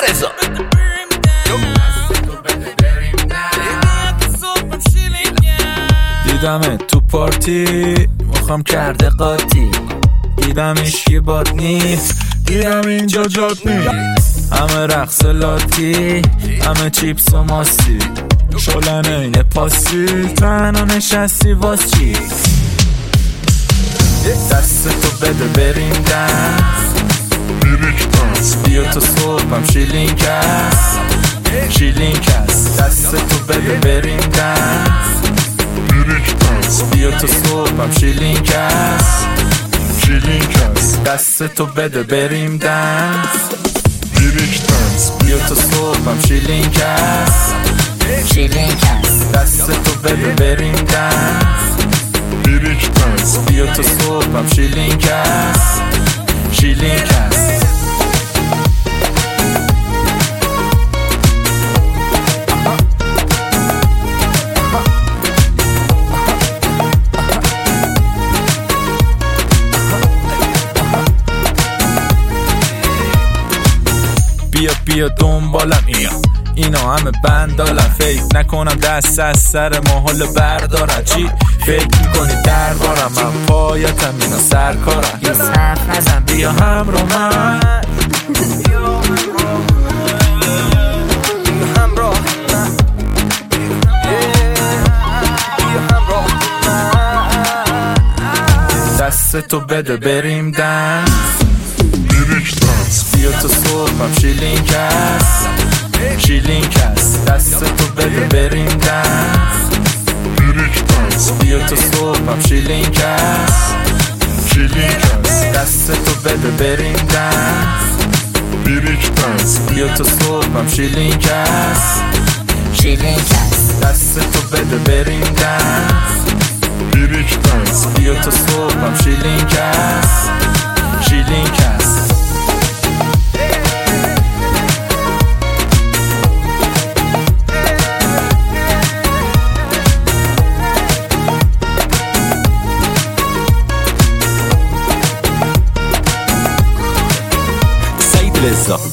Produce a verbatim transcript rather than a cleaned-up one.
رضا. دیدم تو پارتی مخم کرده قاطی، دیدم ایشکی باد نیست، دیدم اینجا جاد نیست. همه رقص لاتی، همه چیپس و ماسی، شلن این پاسی، تنها نشستی واس چی؟ دست تو بده بریم دست، بیا تو صبحم شیلینگ است، شیلینگ است. دست تو بده بریم دست، بیا تو صبحم شیلینگ است، شیلینگ است. دست تو بده بریم دست، بیا تو صبحم شیلینگ است، شیلینگ است. دست تو بده بریم دست، بیا تو صبحم شیلینگ است، شیلینگ است. بیا بیا دنبالم اینا اینا همه بندالم، فکر نکنم دست از سر محال بردارم. چی فکر میکنی دربارم؟ من پایتم اینا سرکارم. یه صرف نزن بیا همراه من، دست تو بده بریم دست، بیا تو صبحم شیلینگ است، شیلینگ است. دست تو بده بریم دست، بیا تو صبحم شیلینگ است، شیلینگ است. دست تو بده بریم دست، بیا تو صبحم شیلینگ است، شیلینگ است. دست تو بده بریم دست، بیا تو صبحم شیلینگ است، شیلینگ است. رضا.